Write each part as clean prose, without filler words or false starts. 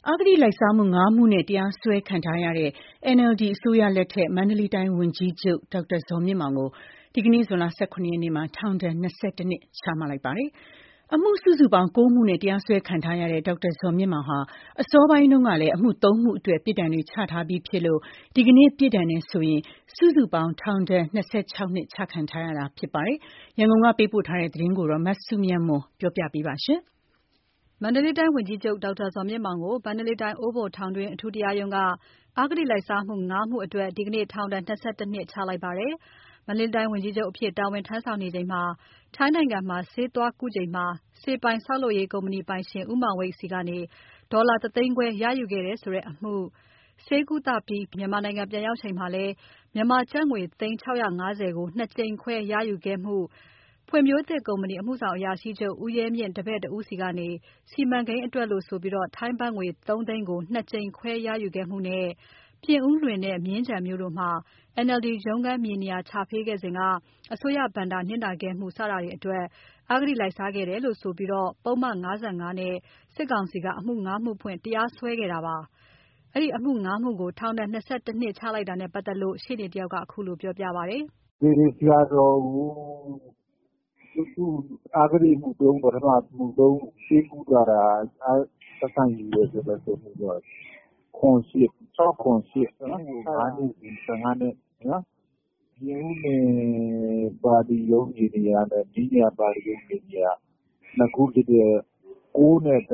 အဂတိလိုက်စားမှု၅မှုနဲ့တရားစွဲခံထားရတဲ့ NLD အစိုးရလက်ထက်မန္တလေးတိုင်းဝန်ကြီးချုပ်ဒေါက်တာဇော်မြင့်မောင်ကိုဒီကနေ့ဇွန်လ18ရက်နေ့မှာထောင်ဒဏ်22နှစ်ချမှတ်လိုက်ပါတယ်။အမှုစုစုပေါင်း9မှုနဲ့တရားစွဲခံထားရတဲ့ဒေါက်တာဇော်မြင့်မောင်ဟာအစောပိုင်းတုန်းကလည်းအမှု3မှုအတွက်ပြစ်ဒဏ်တွေချထားပြီးဖြစ်လို့ဒီကနေ့ပြစ်ဒဏ်နဲ့ဆိုရင်စုစုပေါင်းထောင်ဒဏ်26နှစ်ချခံထားရတာဖြစ်ပါတယ်။ရန်ကုန်ကပေးပို့ထားတဲ့သတင်းကိုမစုမြတ်မွန်ပြောပြပေးပါရှင်။မန္တလေးတိုင်းဝန်ကြီးချုပ်ဒေါက်တာဇော်မြင့်မောင်ကိုမန္တလေးတိုင်းအိုးဘိုထောင်တွင်းအထူးတရားရုံးကအဂတိလိုက်စားမှု5မှုအတွက်ဒီကနေ့ထောင်ဒဏ်22နှစ်ချလိုက်ပါတယ်။မန္တလေးတိုင်းဝန်ကြီးချုပ်အဖြစ်တာဝန်ထမ်းဆောင်နေချိန်မှာထိုင်းနိုင်ငံမှာဆေးသွားကုချိန်မှာစေပိုင်ဆောက်လုပ်ရေးကုမ္ပဏီပိုင်ရှင်ဦးမောင်ဝိတ်ဆီကနေဒေါ်လာ1သိန်းခွဲရယူခဲ့တယ်ဆိုတဲ့အမှုဆေးကုသပြီးမြန်မာနိုင်ငံပြန်ရောက်ချိန်မှာလည်းမြန်မာကျပ်ငွေသိန်း650ကို2ကြိမ်ခွဲရယူခဲ့မှုဖွံ့ဖြိုးသစ်ကုမ္ပဏီအမှုဆောင်အရာရှိချုပ်ဦးရဲမြင့်တပည့်တဦးစီကနေစီမံကိန်းအတွက်လို့ဆိုပြီးထိုင်းဘတ်ငွေ3သိန်းကို2ကြိမ်ခွဲရယူခဲ့မှုနဲ့ပြင်ဦးလွင်နဲ့မြင်းခြံမြို့တို့မှာ NLD ရုံးခန်းမြေနေရာချပေးခဲ့စဉ်ကအစိုးရဘဏ္ဍာနစ်နာခဲ့မှုစတာတွေအတွက်အဂတိလိုက်စားခဲ့တယ်လို့ဆိုပြီးပုဒ်မ55နဲ့စစ်ကောင်စီကအမှု5မှုဖွင့်တရားစွဲခဲ့တာပါ။အဲဒီအမှု5မှုကိုထောင်ဒဏ်22နှစ်ချလိုက်တာနဲ့ပတ်သက်လို့ရှေ့နေတယောက်ကအခုလိုပြောပြပါတယ်။ဒီဆရာတော်ကိုသူအဂတိမှု3ပထမမှု3ရှင်းကူတာသက်ဆိုင်ယူရဆိုတော့ဆိုတော့ခွန်ရှိ6ခွန်ရှိနော်5နှစ်15နှစ်နော်ဒီဦးနေပါတီရုံးကြီးနေရာနဲ့ဒီနေရာပါတီရုံးကြီးနေရာနှစ်ခုတည်း9နဲ့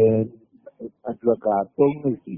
30အတွက်က3နှစ်စီ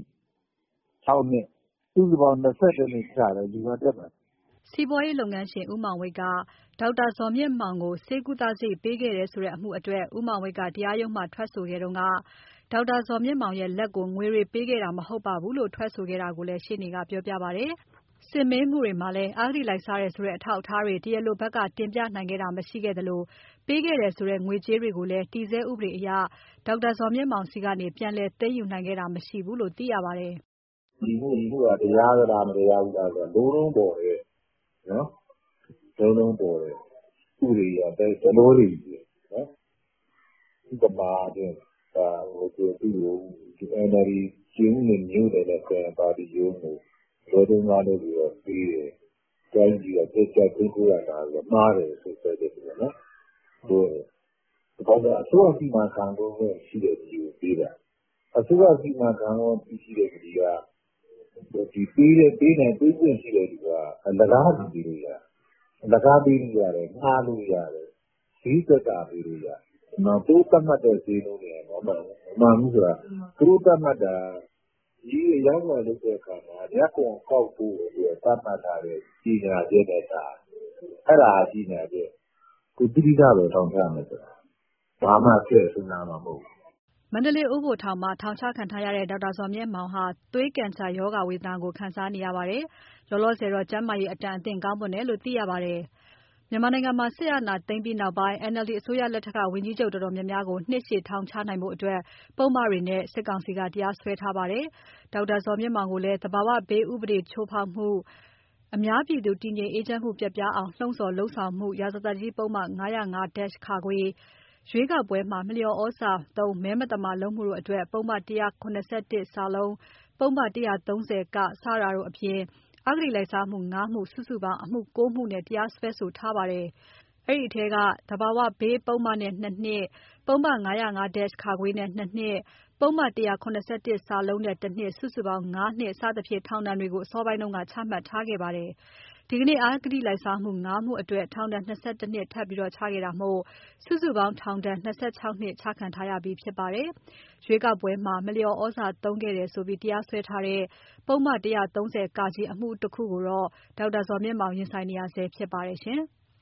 6နှစ်သူ့ပေါင်း22နှစ်ချတယ်ဒီမှာတက်ပါစီးပွားရေးလုပ်ငန်းရှင်ဦးမောင်ဝိတ်ကဒေါက်တာဇော်မြင့်မောင်ကိုဆေးကုသစိတ်ပေးခဲ့တယ်ဆိုတဲ့အမှုအတွက်ဦးမောင်ဝိတ်ကတရားရုံးမှာထွက်ဆိုခဲ့တုန်းကဒေါက်တာဇော်မြင့်မောင်ရဲ့လက်ကိုငွေတွေပေးခဲ့တာမဟုတ်ပါဘူးလို့ထွက်ဆိုခဲ့တာကိုလည်းရှေ့နေကပြောပြပါတယ်။စစ်မေးမှုတွေမှာလည်းအဂတိလိုက်စားတယ်ဆိုတဲ့အထောက်အထားတွေတရားလိုဘက်ကတင်ပြနိုင်ခဲ့တာမရှိခဲ့သလိုပေးခဲ့တယ်ဆိုတဲ့ငွေကြေးတွေကိုလည်းတည်ဆဲဥပဒေအရဒေါက်တာဇော်မြင့်မောင်စီကနေပြန်လည်သိမ်းယူနိုင်ခဲ့တာမရှိဘူးလို့သိရပါတယ်။ဒီမှုကတရားသလားမတရားဘူးလားဆိုတော့လုံးပေါ်တယ်နော်လုံးပေါ်တယ်ဥပဒေရတဲ့သဘောတွေနော်ဥပမာချင်းဒါဟိုသူ့ကိုဒီ NLD ကျင်းနေမျိုးတယ်နဲ့ပြန်ပါတီရုံးကိုလောတုံးကားလို့ပြီးတော့ပြီးတယ်တိုင်းကြီးကတက်ချက်သိကိုရတာဆိုမှားတယ်ဆိုတဲ့တယ်နော်ဟိုအစိုးရစီမံခန့်ခွဲမှုရှိတဲ့ဒီကိုပြီးတာအစိုးရစီမံခန့်ခွဲမှုရှိတဲ့ဒီကဒီပေးနိုင်ပေးခွင့်ရှိတဲ့ဒီကအလကားပြီးလို့ရတယ်အလကားပြီးလို့ရတယ်ငှားလို့ရတယ်ဈေးသက်တာပြီးလို့ရတယ်နော်သူတတ်မှတ်တဲ့ဈေးလုံးတွေတော့မှန်ဘူးဆိုတာသူတတ်မှတ်တာဒီရောက်လာလို့တဲ့အခါမှာရက်ကွန်ကောက်ဖို့ပြီးတတ်မှတ်တာတဲ့ကြီးညာတဲ့တာအဲ့ဒါကြီးညာတဲ့ကိုတိတိကျကျထောင်ချမယ်ဆိုတာဘာမှပြည့်စုံတာမဟုတ်ဘူးမန္တလေးအိုးဘိုထောင်မှာထောင်ချခံထားရတဲ့ဒေါက်တာဇော်မြင့်မောင်ဟာသွေးကင်ဆာရောဂါဝေဒနာကိုခံစားနေရပါတယ်။လောလောဆယ်တော့ကျန်းမာရေးအတန်အသင့်ကောင်းမွန်တယ်လို့သိရပါတယ်။မြန်မာနိုင်ငံမှာစစ်အာဏာသိမ်းပြီးနောက်ပိုင်း NLD အစိုးရလက်ထက်ကဝန်ကြီးချုပ်တော်တော်များများကိုနှစ်ရှည်ထောင်ချနိုင်ဖို့အတွက်ပုဒ်မတွေနဲ့စစ်ကောင်စီကတရားစွဲထားပါတယ်။ဒေါက်တာဇော်မြင့်မောင်ကိုလည်းသဘာဝဘေးဥပဒေချိုးဖောက်မှုအများပြည်သူတည်ငြိမ်အေးချမ်းမှုပျက်ပြားအောင်လှုံ့ဆော်လုပ်ဆောင်မှုရာဇသတ်ကြီးပုဒ်မ905-ခရွေးကောက်ပွဲမှာမလျော်ဩဇာသုံးမဲမသမာလုပ်မှုတို့အတွက်ပုဒ်မ171ပုဒ်မ130ကစတာတို့အပြင်အဂတိလိုက်စားမှု5မှုစုစုပေါင်းအမှု9မှုနဲ့တရားစွဲဆိုထားပါတယ်။အဲဒီထဲကသဘာဝဘေးပုဒ်မနဲ့2နှစ်ပုဒ်မ905-ခနဲ့2နှစ်ပုဒ်မ171နဲ့1နှစ်စုစုပေါင်း5နှစ်စသဖြင့်ထောင်ဒဏ်တွေကိုအစောပိုင်းကချမှတ်ထားခဲ့ပါတယ်။ဒီကနေ့အဂတိလိုက်စားမှု5မှုအတွက်ထောင်ဒဏ်22နှစ်ထပ်ပြီးချခဲ့တာမို့စုစုပေါင်းထောင်ဒဏ်26နှစ်ချခံထားရပြီဖြစ်ပါတယ်။ရွေးကောက်ပွဲမှာမလျော်ဩဇာသုံးခဲ့တယ်ဆိုပြီးတရားစွဲထားတဲ့ပုဒ်မ130 အမှုတစ်ခုကိုတော့ဒေါက်တာဇော်မြင့်မောင်ရင်ဆိုင်နေရဆဲဖြစ်ပါတယ်ရှင်။